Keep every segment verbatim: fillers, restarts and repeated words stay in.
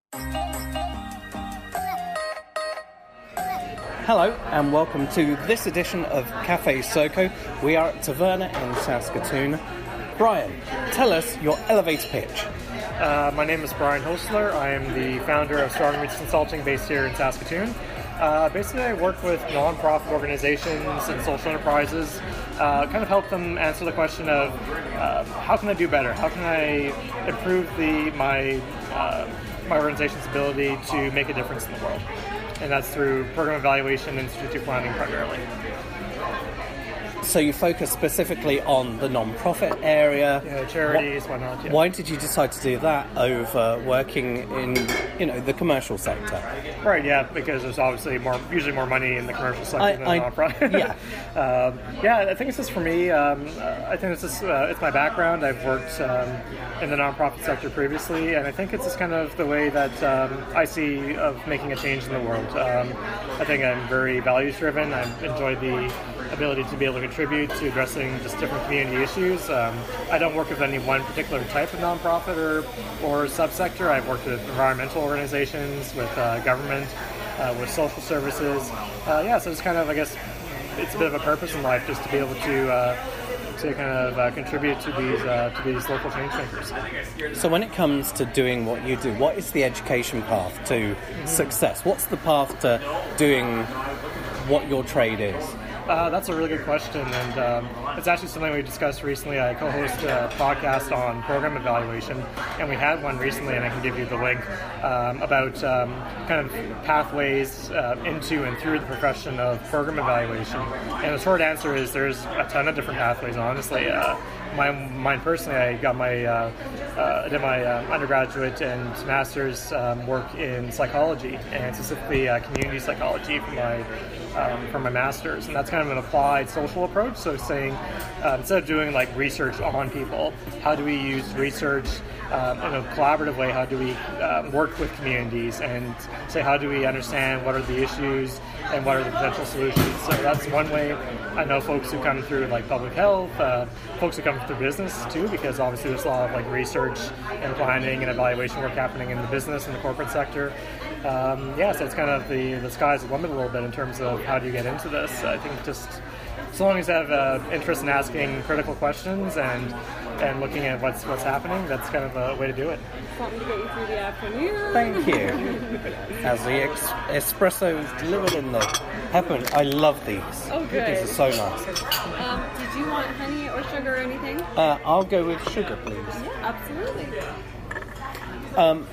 Hello and welcome to this edition of Cafe Soco. We are at Taverna in Saskatoon. Brian, tell us your elevator pitch. Uh, my name is Brian Hostler. I am the founder of Strong Roots Consulting based here in Saskatoon. Uh, basically, I work with non-profit organizations and social enterprises, uh, kind of help them answer the question of uh, how can I do better? How can I improve the my uh, my organization's ability to make a difference in the world? And that's through program evaluation and strategic planning primarily. So you focus specifically on the non-profit area. Yeah, charities, why, whatnot. Yeah. Why did you decide to do that over working in, you know, the commercial sector? Right, yeah, because there's obviously more, usually more money in the commercial sector I, than the I, non-profit. Yeah, um, yeah. I think it's just for me. Um, I think it's just uh, it's my background. I've worked um, in the non-profit sector previously, and I think it's just kind of the way that um, I see of making a change in the world. Um, I think I'm very values-driven. I enjoy the ability to be able to contribute to addressing just different community issues. Um, I don't work with any one particular type of nonprofit or, or subsector. I've worked with environmental organizations, with uh, government, uh, with social services. Uh, yeah, so it's kind of, I guess, it's a bit of a purpose in life just to be able to uh, to kind of uh, contribute to these uh, to these local change makers. So when it comes to doing what you do, what is the education path to mm-hmm. success? What's the path to doing what your trade is? Uh, that's a really good question, and um, it's actually something we discussed recently. I co-host a podcast on program evaluation, and we had one recently, and I can give you the link, um, about um, kind of pathways uh, into and through the profession of program evaluation. And the short answer is there's a ton of different pathways, honestly. Uh, Mine, mine personally, I got my, uh, uh, I did my uh, undergraduate and master's um, work in psychology, and specifically uh, community psychology for my um, for my master's, and that's kind of an applied social approach. So saying uh, instead of doing like research on people, how do we use research um, in a collaborative way? How do we um, work with communities and say how do we understand what are the issues and what are the potential solutions? So that's one way. I know folks who come through like public health, uh, folks who come through business too, because obviously there's a lot of like research and planning and evaluation work happening in the business and the corporate sector. Um, yeah, so it's kind of the, the sky's the limit a little bit in terms of how do you get into this. I think just as long as you have uh, interest in asking critical questions and and looking at what's what's happening, that's kind of a way to do it. Something to get you through the afternoon. Thank you. As the ex- espresso is delivered in the peppermint, I love these. Oh, good. These are so nice. Um, did you want honey or sugar or anything? Uh, I'll go with sugar, please. Yeah, absolutely. Um,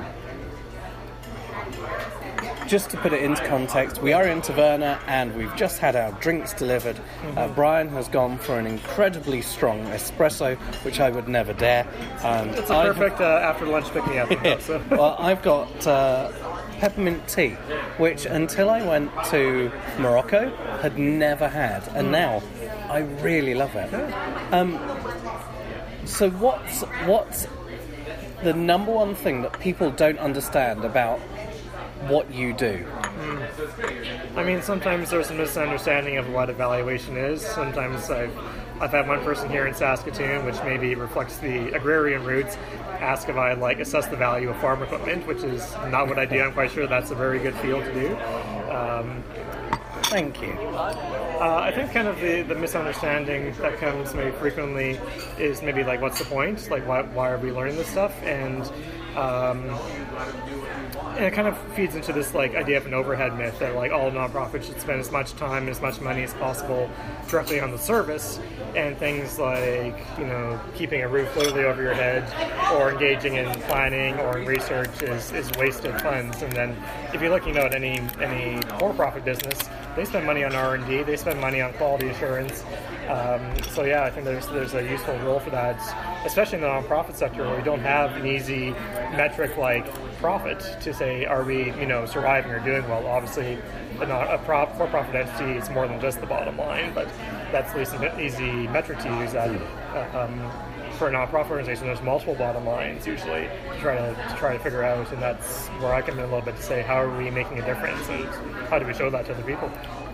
Just to put it into context, we are in Taverna and we've just had our drinks delivered. Mm-hmm. Uh, Brian has gone for an incredibly strong espresso, which I would never dare. Um, it's a perfect uh, after lunch pick me up. Yeah. So. Well, I've got uh, peppermint tea, which until I went to Morocco had never had, and mm. now I really love it. Um, so what's what's the number one thing that people don't understand about what you do? Mm. I mean, sometimes there's a misunderstanding of what evaluation is. Sometimes I've, I've had one person here in Saskatoon, which maybe reflects the agrarian roots, ask if I like assess the value of farm equipment, which is not what I do. I'm quite sure that's a very good field to do. Um, Thank you. Uh, I think kind of the, the misunderstanding that comes maybe frequently is maybe like, what's the point? Like, why, why are we learning this stuff? And um, and it kind of feeds into this like idea of an overhead myth that like all nonprofits should spend as much time and as much money as possible directly on the service, and things like, you know, keeping a roof literally over your head or engaging in planning or in research is, is wasted funds. And then if you're looking at any any for-profit business, they spend money on R and D, they spend money on quality assurance. Um, so yeah, I think there's there's a useful role for that, especially in the nonprofit sector where we don't have an easy metric like profit to say, are we, you know, surviving or doing well? Obviously, a, non, a prop, for-profit entity is more than just the bottom line, but that's at least an easy metric to use. That uh, um, for a nonprofit organization, there's multiple bottom lines usually to try to, to try to figure out, and that's where I come in a little bit to say, how are we making a difference, and how do we show that to other people?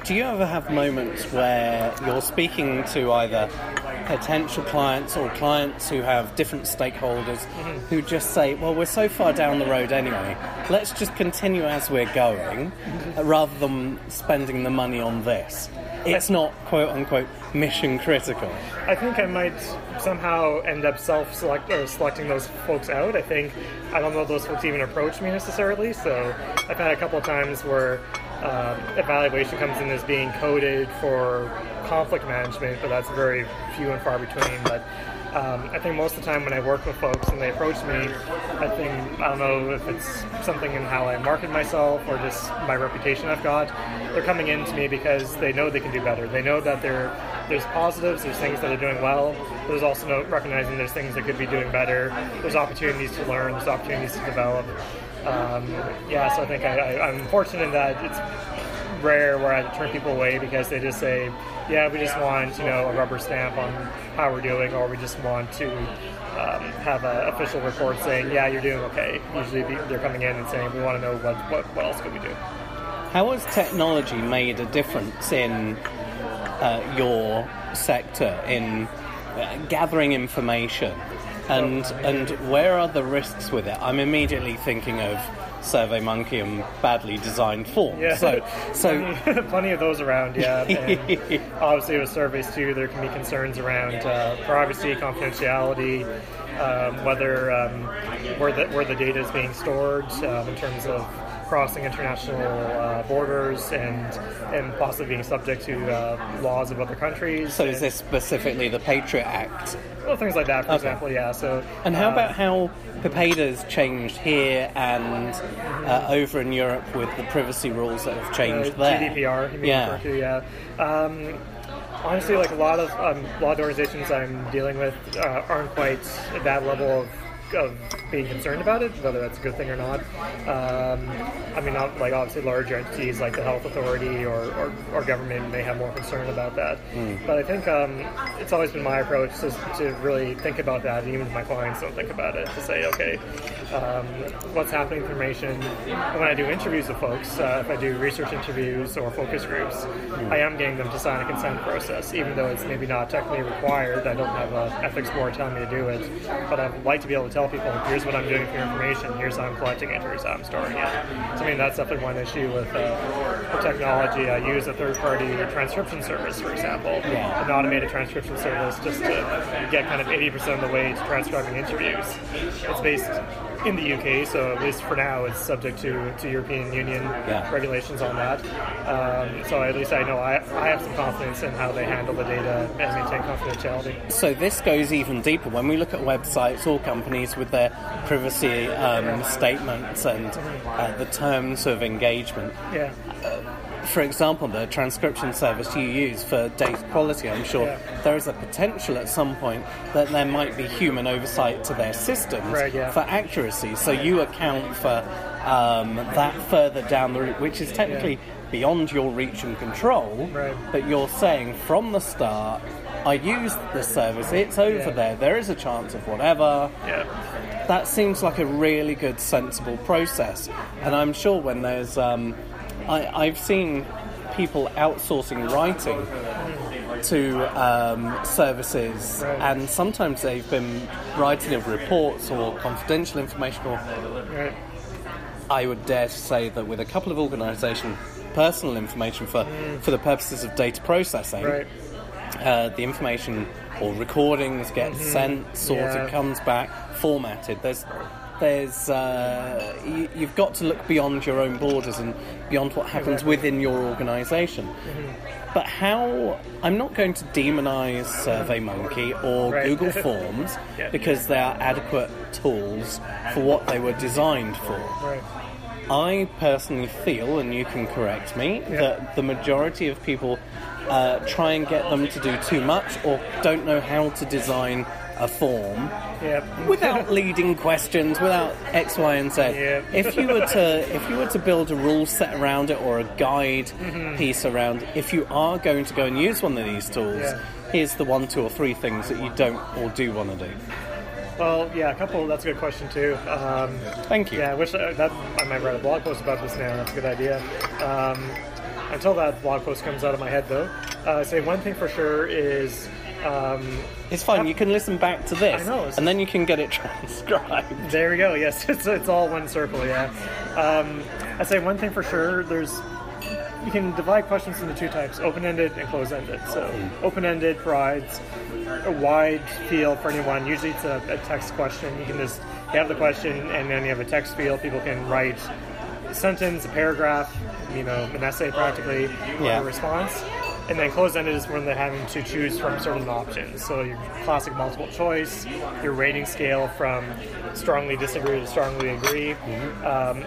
do you ever have moments where you're speaking to either potential clients or clients who have different stakeholders mm-hmm. who just say, well, we're so far down the road anyway, let's just continue as we're going mm-hmm. rather than spending the money on this? It's not, quote-unquote, mission critical. I think I might somehow end up self-select or selecting those folks out. I think, I don't know if those folks even approach me necessarily, so I've had a couple of times where um, evaluation comes in as being coded for conflict management, but that's very few and far between. But Um, I think most of the time when I work with folks and they approach me, I think, I don't know if it's something in how I market myself or just my reputation I've got, they're coming in to me because they know they can do better. They know that there, there's positives, there's things that are doing well, there's also no, recognizing there's things that could be doing better, there's opportunities to learn, there's opportunities to develop. Um, yeah, so I think I, I, I'm fortunate in that it's rare where I turn people away because they just say, yeah, we just want, you know, a rubber stamp on how we're doing, or we just want to um, have an official report saying, yeah, you're doing okay. Usually they're coming in and saying, we want to know what, what, what else could we do. How has technology made a difference in uh, your sector, in uh, gathering information? And, and where are the risks with it? I'm immediately thinking of SurveyMonkey and badly designed forms. Yeah. So, so plenty, plenty of those around, yeah. And obviously with surveys too, there can be concerns around uh, privacy, confidentiality, um, whether um, where the where the data is being stored um, in terms of crossing international uh, borders and and possibly being subject to uh, laws of other countries. So and, is this specifically the Patriot Act? Well, things like that, for okay. example, yeah. So, and how um, about how PIPEDA's changed here and uh, over in Europe with the privacy rules that have changed uh, there? G D P R, you mean, yeah. to, yeah. Um, honestly, like a lot of um, a lot of organizations I'm dealing with uh, aren't quite at that level of of being concerned about it, whether that's a good thing or not. Um, I mean, not like obviously larger entities like the health authority or, or, or government may have more concern about that. Mm. But I think um, it's always been my approach to, to really think about that, and even if my clients don't think about it, to say, okay, um, what's happening with information? And when I do interviews with folks, uh, if I do research interviews or focus groups, mm. I am getting them to sign a consent process, even though it's maybe not technically required. I don't have an ethics board telling me to do it, but I'd like to be able to tell people, here's what I'm doing for your information, here's how I'm collecting it, here's how I'm storing it. So I mean, that's definitely one issue with uh, the technology. I use a third-party transcription service, for example, yeah. an automated transcription service just to get kind of eighty percent of the way to transcribing interviews. It's based in the U K, so at least for now it's subject to, to European Union yeah. regulations on that. Um, so at least I know I, I have some confidence in how they handle the data and maintain confidentiality. So this goes even deeper. When we look at websites or companies with their privacy um, statements and uh, the terms of engagement, yeah. uh, for example, the transcription service you use for data quality, I'm sure yeah. there is a potential at some point that there might be human oversight to their systems right, yeah. for accuracy. So you account for um, that further down the route, which is technically yeah. beyond your reach and control, right. but you're saying from the start, I used the service, it's over yeah. there, there is a chance of whatever. Yeah. That seems like a really good, sensible process. And I'm sure when there's... Um, I, I've seen people outsourcing writing to um, services, right. and sometimes they've been writing of reports or confidential information, or right. I would dare to say that with a couple of organisations, personal information for, mm. for the purposes of data processing, right. uh, the information or recordings get mm-hmm. sent, sorted, yeah. comes back, formatted. There's There's, uh, you, you've got to look beyond your own borders and beyond what happens exactly. within your organisation. Mm-hmm. But how, I'm not going to demonise SurveyMonkey or right. Google Forms yeah. because they are adequate tools for what they were designed for. Right. I personally feel, and you can correct me, yeah. that the majority of people uh, try and get them to do too much or don't know how to design a form yep. without leading questions, without X, Y, and Z. Yep. If you were to, if you were to build a rule set around it or a guide mm-hmm. piece around, if you are going to go and use one of these tools, yeah. here's the one, two, or three things that you don't or do want to do. Well, yeah, a couple. That's a good question too. Um, Thank you. Yeah, I wish I, that I might write a blog post about this now. That's a good idea. Um, until that blog post comes out of my head, though, uh, say one thing for sure is. Um, it's fine. You can listen back to this, I know, and then you can get it transcribed. There we go. Yes, it's it's all one circle. Yeah. Um, I'd say one thing for sure. There's you can divide questions into two types: open-ended and closed-ended. So, open-ended provides a wide field for anyone. Usually, it's a, a text question. You can just you have the question, and then you have a text field. People can write a sentence, a paragraph, you know, an essay, practically, yeah. a response. And then closed-ended is when they're having to choose from certain options. So your classic multiple choice, your rating scale from strongly disagree to strongly agree. Mm-hmm. Um,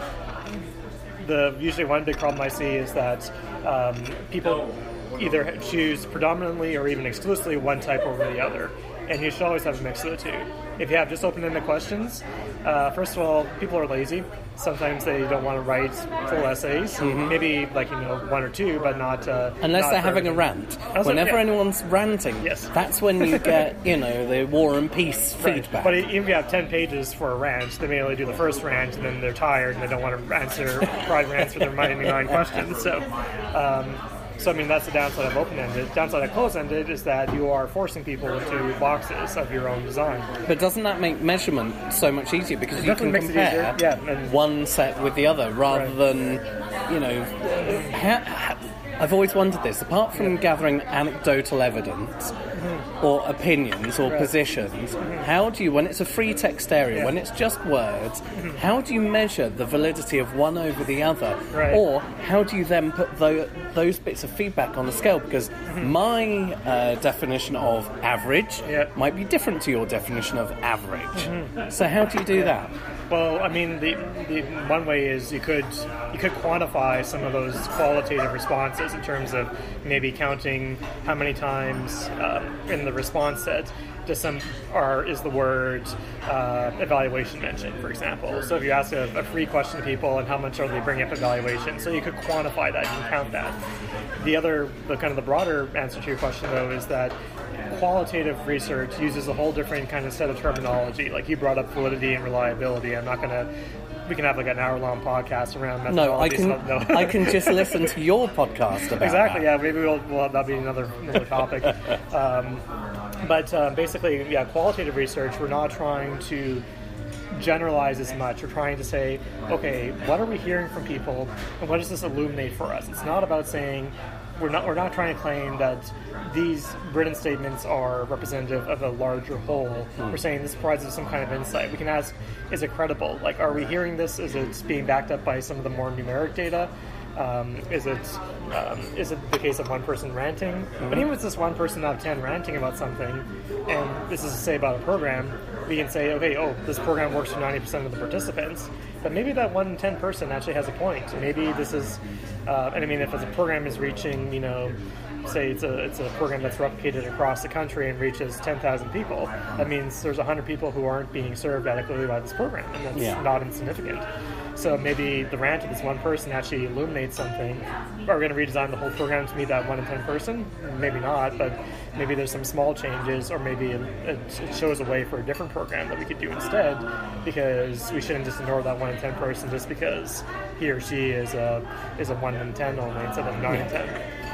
the usually one big problem I see is that um, people either choose predominantly or even exclusively one type over the other. And you should always have a mix of the two. If you have just open-ended questions, uh, first of all, people are lazy. Sometimes they don't want to write full essays. Mm-hmm. Maybe like you know one or two, but not uh, unless not they're having everything. a rant. Also, Whenever yeah. anyone's ranting, yes. that's when you get you know the War and Peace right. feedback. But even if you have ten pages for a rant, they may only do the first rant, and then they're tired and they don't want to answer private answer their ninety-nine questions. So. Um, So, I mean, that's the downside of open-ended. Downside of closed-ended is that you are forcing people into boxes of your own design. But doesn't that make measurement so much easier? Because It you can definitely makes it compare easier. Yeah, and- one set with the other rather Right. than, you know... Ha- ha- I've always wondered this. Apart from gathering anecdotal evidence mm-hmm. or opinions or right. positions, mm-hmm. how do you, when it's a free text area, yeah. when it's just words, mm-hmm. how do you measure the validity of one over the other? Right. Or how do you then put tho- those bits of feedback on a scale? Because mm-hmm. my uh, definition of average yeah. might be different to your definition of average. Mm-hmm. So how do you do that? Well, I mean, the, the one way is you could you could quantify some of those qualitative responses in terms of maybe counting how many times um, in the response set does some or is the word uh, evaluation mentioned, for example. So if you ask a, a free question to people and how much are they bringing up evaluation, so you could quantify that, you can count that. The other, the kind of the broader answer to your question though is that qualitative research uses a whole different kind of set of terminology. Like you brought up validity and reliability. I'm not going to. We can have like an hour-long podcast around methodology. No, I can. No. I can just listen to your podcast about exactly. that. Yeah, maybe we'll, we'll that'll be another another topic. um, but uh, basically, yeah, qualitative research. We're not trying to generalize as much. We're trying to say, okay, what are we hearing from people, and what does this illuminate for us? It's not about saying. We're not. We're not trying to claim that these written statements are representative of a larger whole. Mm. We're saying this provides us some kind of insight. We can ask, is it credible? Like, are we hearing this? Is it being backed up by some of the more numeric data? Um, is it um, is it the case of one person ranting? Mm-hmm. But even if it's just one person out of ten ranting about something, and this is to say about a program, we can say, okay, oh, this program works for ninety percent of the participants, but maybe that one in ten person actually has a point. Maybe this is, uh, and I mean, if a program is reaching, you know, say it's a it's a program that's replicated across the country and reaches ten thousand people, that means there's one hundred people who aren't being served adequately by this program, and that's yeah. not insignificant. So maybe the rant of this one person actually illuminates something. Are we going to redesign the whole program to meet that one in ten person? Maybe not, but maybe there's some small changes, or maybe it, it shows a way for a different program that we could do instead, because we shouldn't just ignore that one in ten person just because he or she is a is a one in ten only instead of nine in ten.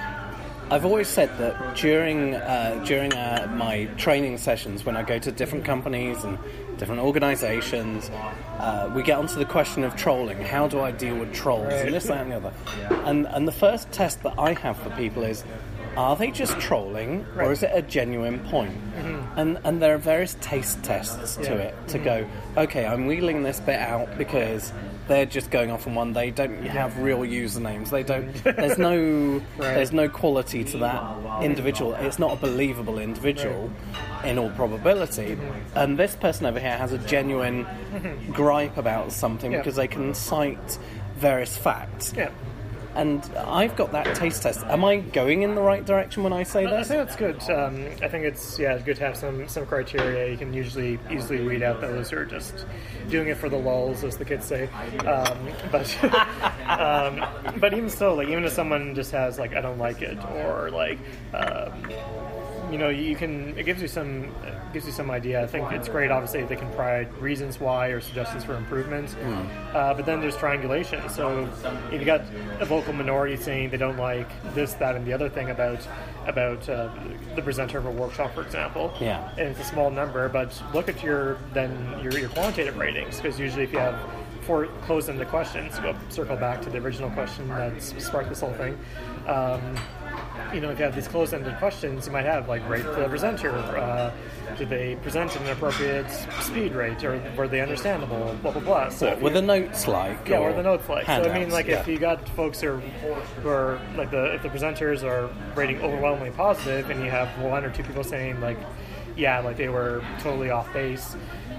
I've always said that during uh, during uh, my training sessions, when I go to different companies and different organisations, uh, we get onto the question of trolling. How do I deal with trolls? Right. And this, that, and the other. Yeah. And and the first test that I have for people is, are they just trolling, right. or is it a genuine point? Mm-hmm. And and there are various taste tests to yeah. it to mm-hmm. go, okay, I'm wheeling this bit out because they're just going off on one. They don't have real usernames. They don't. There's no. right. There's no quality to that individual. It's not a believable individual, right. in all probability. Mm-hmm. And this person over here has a genuine mm-hmm. gripe about something yeah. because they can cite various facts. Yeah. And I've got that taste test. Am I going in the right direction when I say I this? think that's good. Um, I think it's yeah good to have some, some criteria. You can usually easily weed out those who are just doing it for the lulz, as the kids say. Um, but um, but even still, like even if someone just has like I don't like it, or like um, you know, you can. It gives you some it gives you some idea. I think it's great. Obviously, they can provide reasons why or suggestions for improvement. Mm. Uh, but then there's triangulation. So if you got a vocal minority saying they don't like this, that, and the other thing about about uh, the presenter of a workshop, for example. Yeah. And it's a small number, but look at your then your, your quantitative ratings, because usually if you have four closed-ended questions, go circle back to the original question that sparked this whole thing. Um, you know, if you have these closed-ended questions, you might have like rate the presenter. Uh, did they present at an appropriate speed rate, or were they understandable? Blah blah blah. So what were the notes like? Yeah, what were the notes like? Handouts, so I mean, like yeah. if you got folks who are, who are like the if the presenters are rating overwhelmingly positive, and you have one or two people saying like, yeah, like they were totally off base.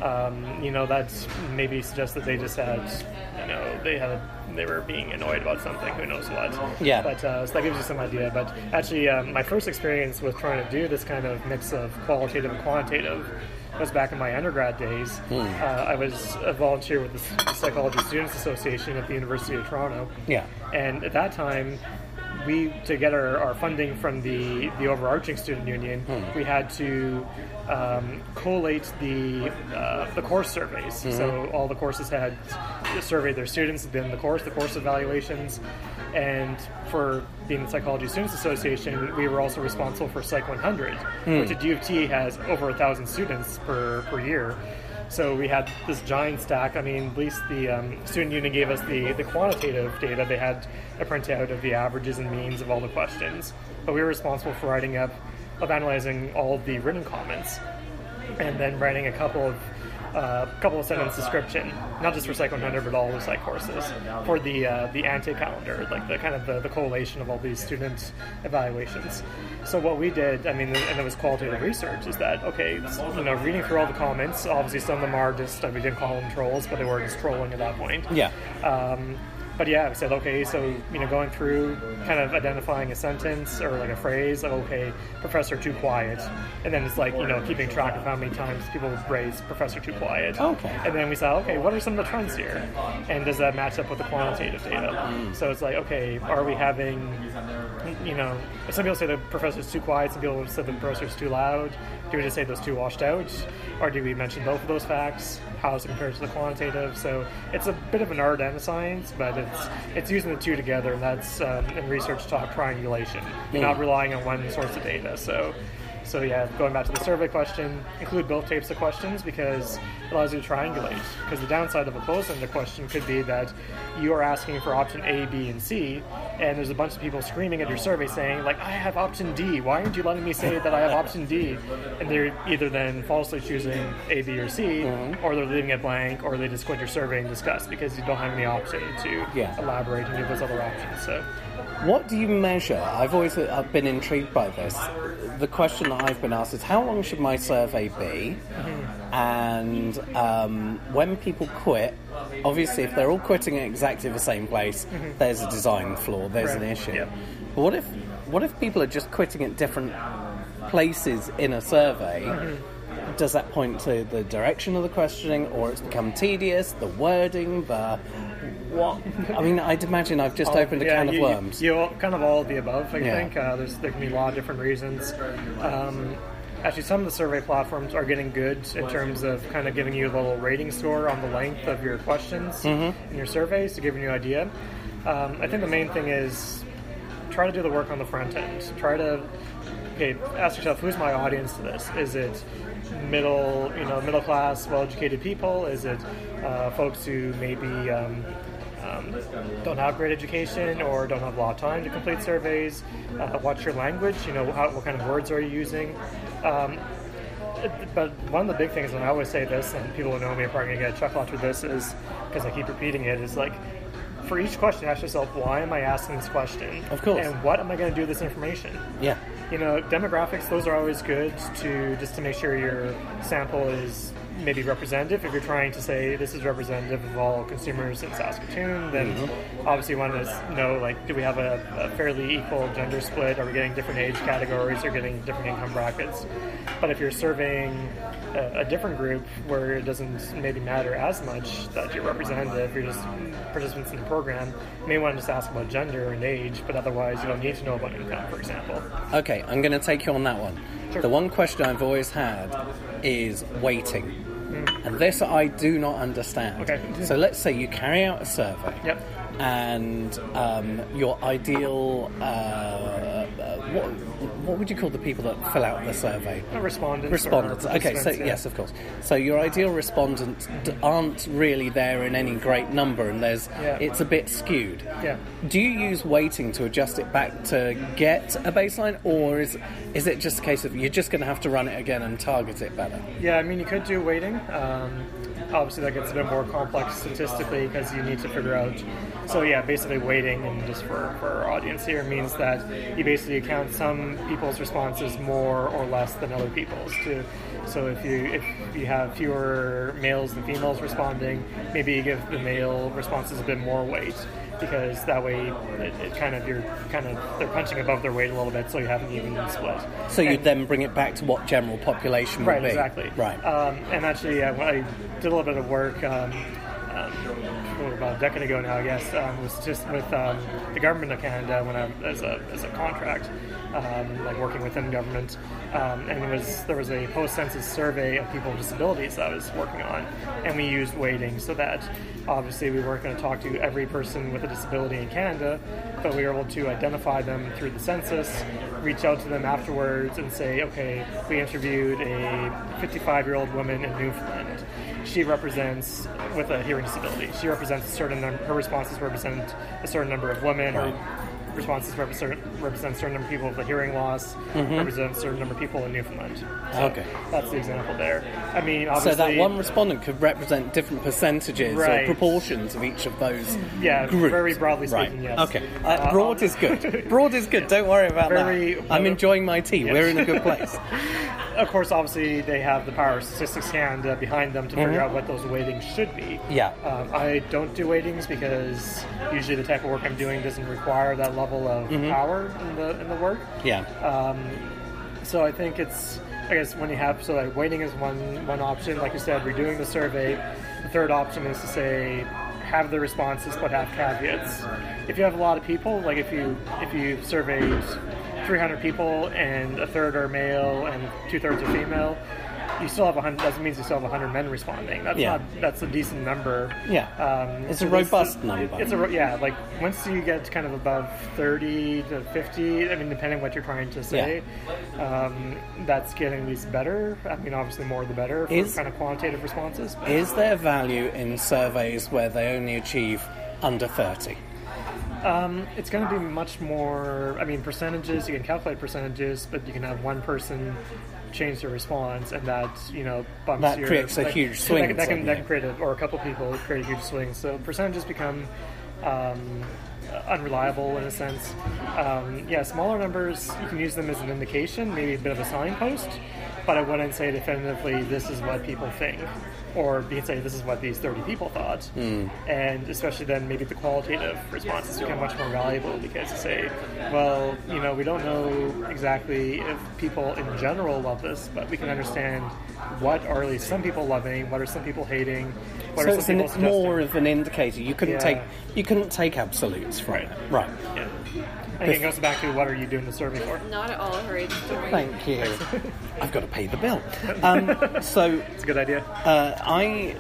Um, you know, that's maybe suggests that they just had, you know, they had they were being annoyed about something. Who knows what? Yeah. But uh, so that gives you some idea. But actually, um, my first experience with trying to do this kind of mix of qualitative and quantitative was back in my undergrad days. Mm. Uh, I was a volunteer with the Psychology Students Association at the University of Toronto. Yeah. And at that time, we, to get our, our funding from the, the overarching student union, hmm. we had to um, collate the uh, the course surveys. Mm-hmm. So all the courses had surveyed their students, then the course, the course evaluations, and for being the Psychology Students Association, we were also responsible for Psych one hundred, hmm. which at U of T has over a thousand students per, per year. So we had this giant stack. I mean, at least the um, student union gave us the, the quantitative data. They had a printout of the averages and means of all the questions. But we were responsible for writing up, of analyzing all of the written comments, and then writing a couple of uh, couple of sentence description, not just for Psych one hundred, but all the Psych courses, for the uh, the Ante calendar, like the kind of the, the collation of all these student evaluations. So what we did, I mean, and it was qualitative research, is that, okay, you know, reading through all the comments, obviously some of them are just, we didn't call them trolls, but they were just trolling at that point. Yeah. Um, But yeah, we said, okay, so, you know, going through, kind of identifying a sentence or like a phrase, like, okay, professor too quiet. And then it's like, you know, keeping track of how many times people raise professor too quiet. Okay. And then we said, okay, what are some of the trends here? And does that match up with the quantitative data? Mm. So it's like, okay, are we having, you know, some people say the professor's too quiet, some people say the professor's too loud. Do we just say those two washed out? Or do we mention both of those facts? How is it compared to the quantitative? So it's a bit of an art and a science, but it's it's using the two together, and that's um, in research talk triangulation. You're mm. not relying on one source of data. So, so yeah, going back to the survey question, include both types of questions because it allows you to triangulate. Because the downside of a closed-ended question could be that you are asking for option A, B, and C, and there's a bunch of people screaming at your survey saying, like, I have option D. Why aren't you letting me say that I have option D? And they're either then falsely choosing A, B, or C, mm-hmm. or they're leaving it blank, or they just quit your survey and discuss because you don't have any option to yeah. elaborate and give those other options. So, what do you measure? I've always I've been intrigued by this. The question that I've been asked is, how long should my survey be? Mm-hmm. And um, when people quit, obviously if they're all quitting at exactly the same place, mm-hmm. there's a design flaw, there's right. an issue. Yep. But what if what if people are just quitting at different places in a survey? Mm-hmm. Does that point to the direction of the questioning, or it's become tedious, the wording, the what? I mean, I'd imagine I've just all, opened a yeah, can you, of worms. You, you kind of all of the above, I yeah. think. Uh, there's, there can be a lot of different reasons. Um, actually, some of the survey platforms are getting good in terms of kind of giving you a little rating score on the length of your questions mm-hmm. in your surveys to give you an idea. Um, I think the main thing is try to do the work on the front end. Try to okay, ask yourself, who's my audience to this? Is it middle, you know, middle class, well-educated people? Is it uh, folks who maybe um, um, don't have great education or don't have a lot of time to complete surveys? Uh, what's your language? You know, how, what kind of words are you using? Um, but one of the big things, and I always say this, and people who know me are probably going to get a chuckle after this, is because I keep repeating it, is like, for each question, ask yourself, why am I asking this question? Of course. And what am I going to do with this information? Yeah. You know, demographics, those are always good to just to make sure your sample is maybe representative. If you're trying to say this is representative of all consumers in Saskatoon, then mm-hmm. obviously you want to know, like, do we have a, a fairly equal gender split? Are we getting different age categories or getting different income brackets? But if you're surveying a, a different group where it doesn't maybe matter as much that you're representative, you're just participants in the program, you may want to just ask about gender and age, but otherwise you don't need to know about income, for example. Okay, I'm going to take you on that one. The one question I've always had is weighting. Mm. And this I do not understand. Okay. So let's say you carry out a survey. Yep. And um, your ideal, uh, uh, what what would you call the people that fill out the survey? A respondents. Respondents. Okay, so yeah. yes, of course. So your ideal respondents d- aren't really there in any great number, and there's yeah. it's a bit skewed. Yeah. Do you use weighting to adjust it back to get a baseline, or is is it just a case of you're just going to have to run it again and target it better? Yeah, I mean, you could do weighting. Um, obviously, that gets a bit more complex statistically because you need to figure out. So yeah, basically weighting, and just for, for our audience here, means that you basically count some people's responses more or less than other people's. To, so if you if you have fewer males than females responding, maybe you give the male responses a bit more weight, because that way it, it kind of you're kind of they're punching above their weight a little bit, so you have an even split. So you and, then bring it back to what general population would right, be. Exactly. Right. Um, and actually, uh, I did a little bit of work. Um, um, about a decade ago now, I guess, um, was just with um, the government of Canada when I as a as a contract, um, like working within government, um, and it was there was a post-census survey of people with disabilities that I was working on, and we used weighting so that obviously we weren't going to talk to every person with a disability in Canada, but we were able to identify them through the census, reach out to them afterwards, and say, okay, we interviewed a fifty-five-year-old woman in Newfoundland. She represents, with a hearing disability, she represents a certain number, her responses represent a certain number of women, right. Her responses represent, represent a certain number of people with a hearing loss, mm-hmm. represent a certain number of people in Newfoundland. So okay. That's the example there. I mean, obviously... So that one respondent could represent different percentages right. or proportions of each of those yeah, groups. Very broadly speaking, right. yes. Okay. Uh, broad uh, is good. Broad is good. Don't worry about very, that. I'm enjoying my tea. Yes. We're in a good place. Of course, obviously, they have the power of Statistics Canada behind them to figure mm-hmm. out what those weightings should be. Yeah. Um, I don't do weightings because usually the type of work I'm doing doesn't require that level of mm-hmm. power in the in the work. Yeah. Um, so I think it's, I guess, when you have, so like weighting is one one option. Like you said, redoing the survey. The third option is to say, have the responses but have caveats. If you have a lot of people, like if you if you surveyed three hundred people and a third are male and two thirds are female, you still have a hundred. That means you still have a hundred men responding. That's yeah. not. That's a decent number. Yeah. Um, it's so a robust it's, number. It's a yeah. Like once you get kind of above thirty to fifty, I mean, depending on what you're trying to say, yeah. um, that's getting at least better. I mean, obviously more the better for is, kind of quantitative responses. But. Is there value in surveys where they only achieve under thirty? Um, it's going to be much more, I mean, percentages, you can calculate percentages, but you can have one person change their response, and that, you know, bumps that your... creates a like, huge swing. That, that, can, that can create, a, or a couple people create a huge swing. So percentages become um, unreliable in a sense. Um, yeah, smaller numbers, you can use them as an indication, maybe a bit of a signpost, but I wouldn't say definitively this is what people think. Or you can say this is what these thirty people thought. Mm. And especially then maybe the qualitative responses become much more valuable because you say, well, you know, we don't know exactly if people in general love this, but we can understand what are at least some people loving, what are some people hating, what so are some it's people an, suggesting. more of an indicator. You couldn't yeah. take you couldn't take absolutes from right. it. Right. Yeah. I think it goes back to what are you doing the survey for? Not at all, hurry. Thank you. I've got to pay the bill. Um, so it's a good idea. Uh, I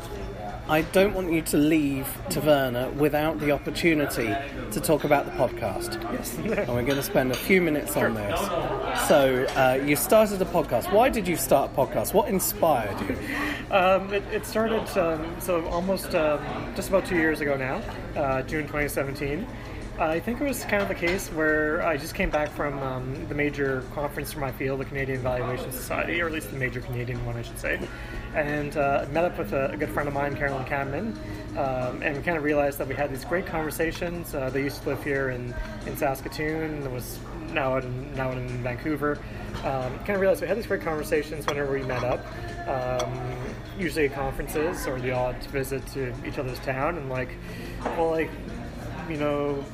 I don't want you to leave Taverna without the opportunity to talk about the podcast. Yes. And we're going to spend a few minutes on this. So uh, you started a podcast. Why did you start a podcast? What inspired you? Um, it, it started um, so almost um, just about two years ago now, uh, June twenty seventeen. I think it was kind of the case where I just came back from um, the major conference for my field, the Canadian Evaluation Society, or at least the major Canadian one, I should say, and uh, met up with a, a good friend of mine, Carolyn Camden, um, and we kind of realized that we had these great conversations. Uh, they used to live here in, in Saskatoon, it was now in, now in Vancouver. Um, kind of realized we had these great conversations whenever we met up, um, usually at conferences or the odd visit to each other's town, and like, well, like, you know,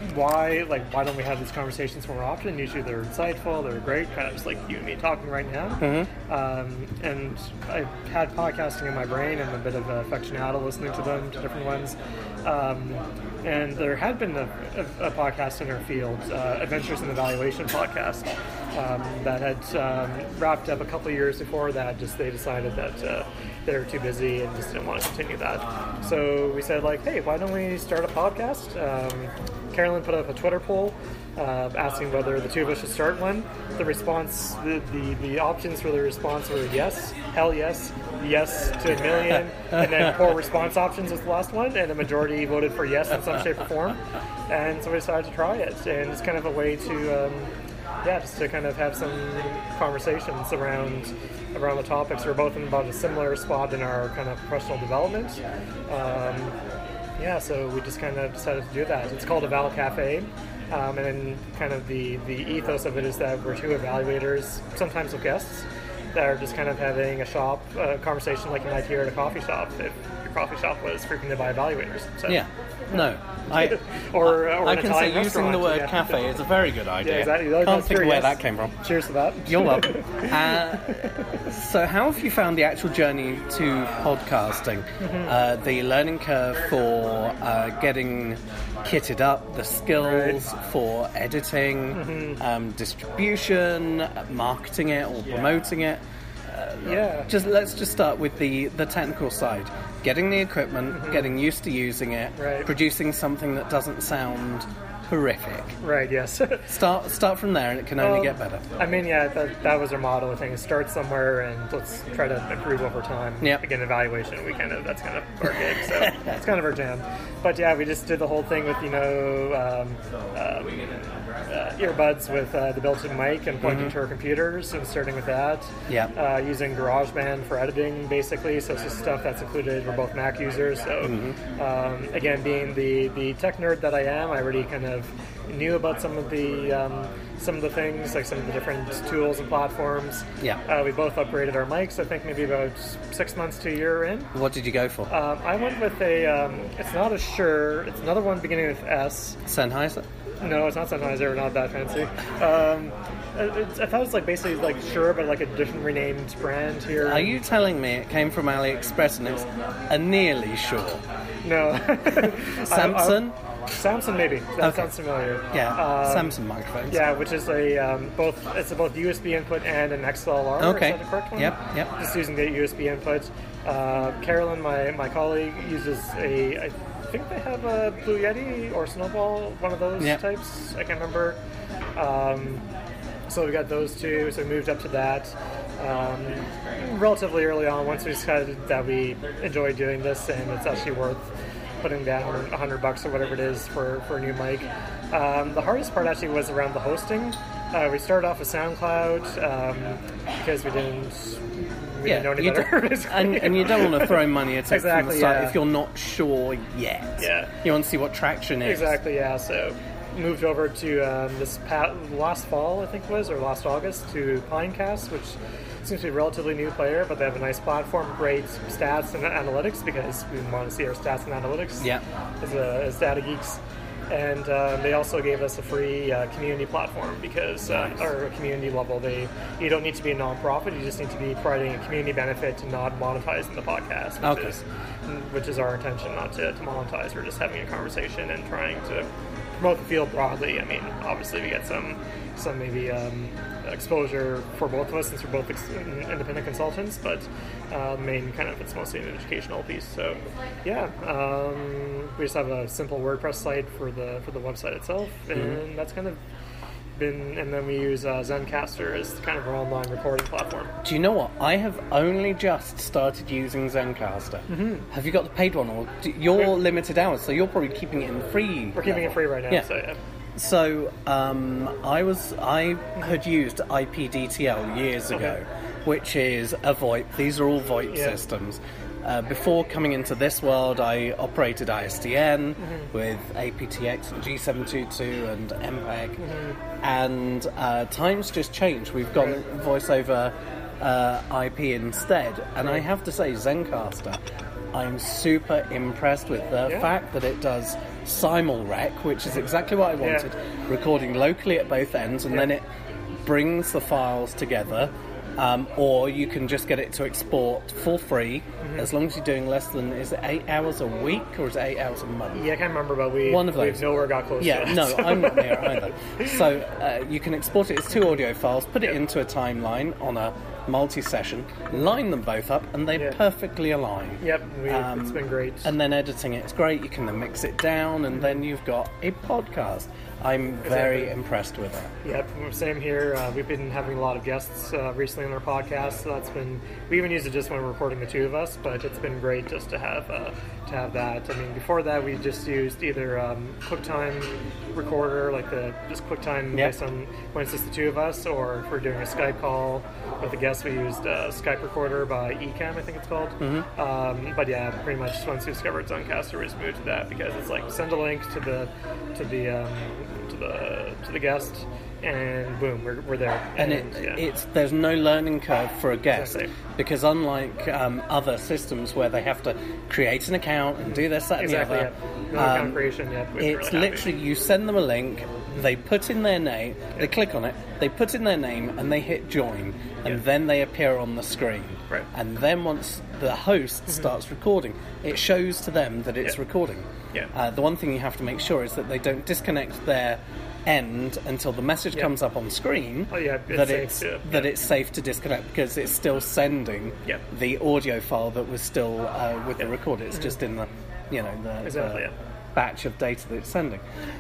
why like why don't we have these conversations more often? Usually they're insightful, they're great, kind of just like you and me talking right now. Mm-hmm. Um, and I've had podcasting in my brain and a bit of affectionado listening to them, to different ones. Um, and there had been a, a, a podcast in our field, uh, Adventures in Evaluation podcast. um, that had um, wrapped up a couple of years before that. Just they decided that uh, they were too busy and just didn't want to continue that. So we said, like, hey, why don't we start a podcast? Um, Carolyn put up a Twitter poll uh, asking whether the two of us should start one. The response, the, the, the options for the response were yes, hell yes, yes to a million, and then poor response options was the last one, and the majority voted for yes in some shape or form. And so we decided to try it, and it's kind of a way to, um, yeah, just to kind of have some conversations around around the topics. We're both in about a similar spot in our kind of professional development. Um, yeah, so we just kind of decided to do that. It's called Eval Cafe, um, and then kind of the, the ethos of it is that we're two evaluators, sometimes with guests, that are just kind of having a shop, a conversation like you might hear at a coffee shop if your coffee shop was frequented by evaluators. So. Yeah. No, I or, or I an can Italian say using the restaurant, word yeah. cafe is a very good idea. Yeah, exactly. Can't That's think true, of where yes. that came from. Cheers to that. You're welcome. uh, so how have you found the actual journey to podcasting? Mm-hmm. Uh, the learning curve for uh, getting kitted up, the skills Right. for editing, Mm-hmm. um, distribution, marketing it or promoting it. Yeah. Just let's just start with the, the technical side. Getting the equipment, getting used to using it, Right. producing something that doesn't sound horrific. Right, yes. Start start from there, and it can only Well, get better. I mean, yeah, that, that was our motto. I think start somewhere and let's try to improve over time. Yep. Again, evaluation. We kind of that's kind of our gig, so it's kind of our jam. But yeah, we just did the whole thing with you know um, um, uh, earbuds with uh, the built-in mic and pointing to our computers and starting with that. Yep. Uh, using GarageBand for editing, basically. So it's just stuff that's included. We're both Mac users, so um, again, being the the tech nerd that I am, I already kind of knew about some of the um, some of the things, like some of the different tools and platforms. Yeah. Uh, we both upgraded our mics. I think maybe about six months to a year in. What did you go for? Um, I went with a. Um, it's not a Shure. It's another one beginning with S. Sennheiser? No, it's not Sennheiser. We're not that fancy. Um, it's, I thought it was like basically like Shure, but like a different renamed brand here. Are you telling me it came from AliExpress and it's a nearly Shure? No. Samsung? I, I, Samsung, maybe. That Okay. sounds familiar. Yeah, Um, Samsung microphones. Yeah, which is a um, both. It's a both U S B input and an X L R. Okay. Is that the correct one? Yep, yep. Just using the U S B input. Uh, Carolyn, my my colleague, uses a. I think they have a Blue Yeti or Snowball, one of those Yep. types. I can't remember. Um, so we got those two. So we moved up to that. Um, relatively early on, once we decided that we enjoy doing this and it's actually worth putting down a hundred bucks or whatever it is for, for a new mic. Um, the hardest part actually was around the hosting. Uh, we started off with SoundCloud um, because we didn't we Yeah, didn't know any you better. don't- and, and you don't want to throw money at it from Exactly, the start yeah. if you're not sure yet. Yeah. You want to see what traction is. Exactly, yeah. So moved over to um, this pa- last fall, I think it was, or last August, to Pinecast, which seems to be a relatively new player, but they have a nice platform, great stats and analytics, because we want to see our stats and analytics Yeah. as, a, as data geeks. And um, they also gave us a free uh, community platform because, uh, or a community level. They you don't need to be a nonprofit. You just need to be providing a community benefit and not monetizing the podcast, which Okay. is which is our intention, not to, to monetize. We're just having a conversation and trying to promote the field broadly. I mean, obviously we get some some maybe um, exposure for both of us since we're both ex- independent consultants, but uh, the main kind of it's mostly an educational piece. So yeah, um, we just have a simple WordPress site for the for the website itself, and Mm-hmm. that's kind of been. And then we use uh, Zencaster as kind of our online recording platform. Do you know what? I have only just started using Zencaster. Mm-hmm. Have you got the paid one, or do, you're Yeah. limited hours, so you're probably keeping it in free? We're keeping level. it free right now. Yeah. So yeah. So um, I was I had used I P D T L years ago, which is a VoIP. These are all VoIP Yeah. systems. Uh, before coming into this world, I operated I S D N Mm-hmm. with A P T X and G seven twenty-two and M P E G, Mm-hmm. and uh, times just changed. We've gone Right. voice over uh, I P instead, and I have to say, Zencaster, I'm super impressed with the Yeah. fact that it does simul-rec, which is exactly what I wanted, Yeah. recording locally at both ends, and Yeah. then it brings the files together Um, or you can just get it to export for free, mm-hmm. as long as you're doing less than, is it eight hours a week or is it eight hours a month? Yeah, I can't remember, but we, One of those. we've nowhere got close yeah, to it. no, So. I'm not near it either. So uh, you can export it as two audio files, put it Yep. into a timeline on a multi-session, line them both up, and they Yeah. perfectly align. Yep, we, Um, it's been great. And then editing it's great. You can then mix it down, and then you've got a podcast. I'm very Exactly. impressed with it. Yep, same here. Uh, we've been having a lot of guests uh, recently on our podcast. So that's been. We even used it just when we're recording the two of us, but it's been great just to have uh, to have that. I mean, before that, we just used either um, QuickTime recorder, like the just QuickTime Yep. based on when it's just the two of us, or if we're doing a Skype call with a guest, we used uh, Skype recorder by Ecamm, I think it's called. Mm-hmm. Um, but yeah, pretty much once we discovered Zencaster, we just moved to that because it's like send a link to the to the um, to the to the guest, and boom, we're, we're there. And it, yeah. it's there's no learning curve for a guest, Exactly. because unlike um, other systems where they have to create an account and do this, that, and exactly. the Yeah. other, No account um, creation yet. We're it's really happy. literally you send them a link, they put in their name, they click on it, they put in their name, and they hit join, and Yeah. then they appear on the screen. Right. And then once the host starts recording, it shows to them that it's Yeah. recording. Yeah. Uh, the one thing you have to make sure is that they don't disconnect their end until the message Yeah. comes up on screen. Oh, yeah, it's that safe it's to- that yeah. it's safe to disconnect because it's still sending Yeah. the audio file that was still uh, with the Yeah. recorder. It's just in the, you know, the, Exactly, the yeah. batch of data that it's sending.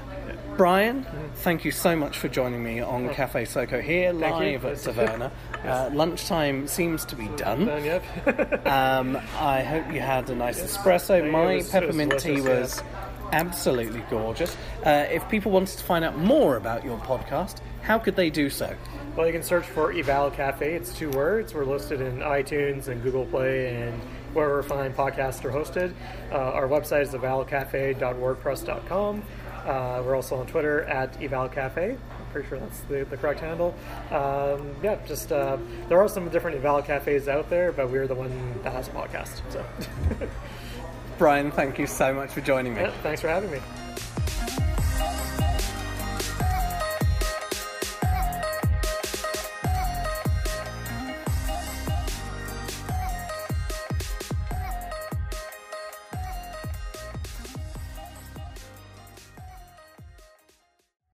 Brian, thank you so much for joining me on Cafe Soko here, Thank you. live at Taverna. Uh, lunchtime seems to be done. Done, yep. Um, I hope you had a nice espresso. It My was- it peppermint was tea delicious, was absolutely gorgeous. Uh, if people wanted to find out more about your podcast, how could they do so? Well, you can search for Eval Cafe. It's two words. We're listed in iTunes and Google Play and wherever fine podcasts are hosted. Uh, our website is eval cafe dot wordpress dot com. Uh, we're also on Twitter at evalcafe. I'm pretty sure that's the, the correct handle. Um, yeah, just uh, there are some different Eval Cafes out there, but we're the one that has a podcast. So, Brian, thank you so much for joining me. yeah, thanks for having me.